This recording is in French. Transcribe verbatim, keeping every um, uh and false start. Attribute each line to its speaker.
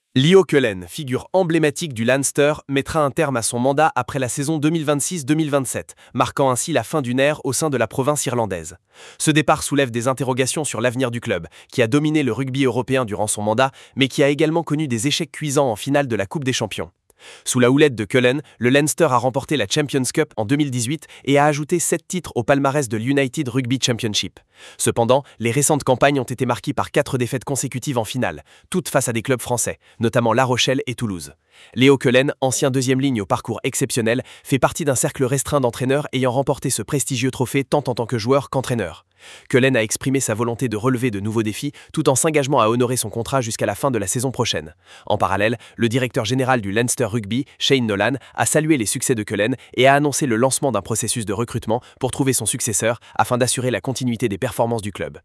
Speaker 1: Leo Cullen, figure emblématique du Leinster, mettra un terme à son mandat après la saison deux mille vingt-six deux mille vingt-sept, marquant ainsi la fin d'une ère au sein de la province irlandaise. Ce départ soulève des interrogations sur l'avenir du club, qui a dominé le rugby européen durant son mandat, mais qui a également connu des échecs cuisants en finale de la Coupe des Champions. Sous la houlette de Cullen, le Leinster a remporté la Champions Cup en deux mille dix-huit et a ajouté sept titres au palmarès de l'United Rugby Championship. Cependant, les récentes campagnes ont été marquées par quatre défaites consécutives en finale, toutes face à des clubs français, notamment La Rochelle et Toulouse. Leo Cullen, ancien deuxième ligne au parcours exceptionnel, fait partie d'un cercle restreint d'entraîneurs ayant remporté ce prestigieux trophée tant en tant que joueur qu'entraîneur. Cullen a exprimé sa volonté de relever de nouveaux défis tout en s'engageant à honorer son contrat jusqu'à la fin de la saison prochaine. En parallèle, le directeur général du Leinster Rugby, Shane Nolan, a salué les succès de Cullen et a annoncé le lancement d'un processus de recrutement pour trouver son successeur afin d'assurer la continuité des performances du club.